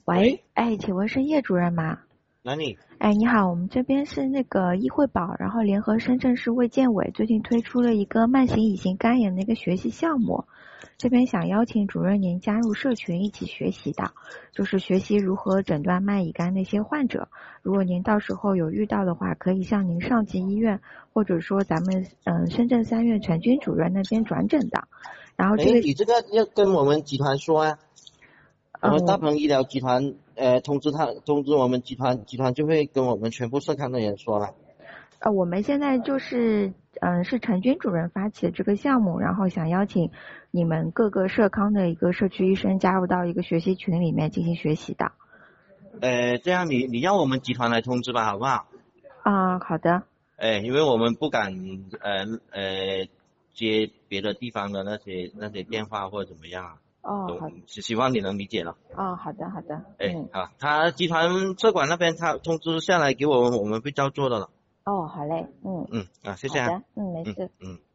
喂，哎，请问是叶主任吗？ 哪里？ 哎，你好，我们这边是那个医惠保，然后联合深圳市卫健委最近推出了一个慢性乙型肝炎的一个学习项目，这边想邀请主任您加入社群一起学习的，就是学习如何诊断慢乙肝的一些患者。如果您到时候有遇到的话，可以向您上级医院或者说咱们深圳3院陈军主任那边转诊的。然后这个你这个要跟我们集团说啊，我们大鹏医疗集团通知我们集团就会跟我们全部社康的人说了。 我们现在就是是陈军主任发起的这个项目，然后想邀请你们各个社康的一个社区医生加入到一个学习群里面进行学习的。 这样你让我们集团来通知吧，好不好？ 好的。 因为我们不敢接别的地方的那些电话或者怎么样。 好。 希望你能理解了。 好的好的。 好，他集团社管那边他通知下来给我们会照做的了。 好嘞。 谢谢啊。 好的。没事。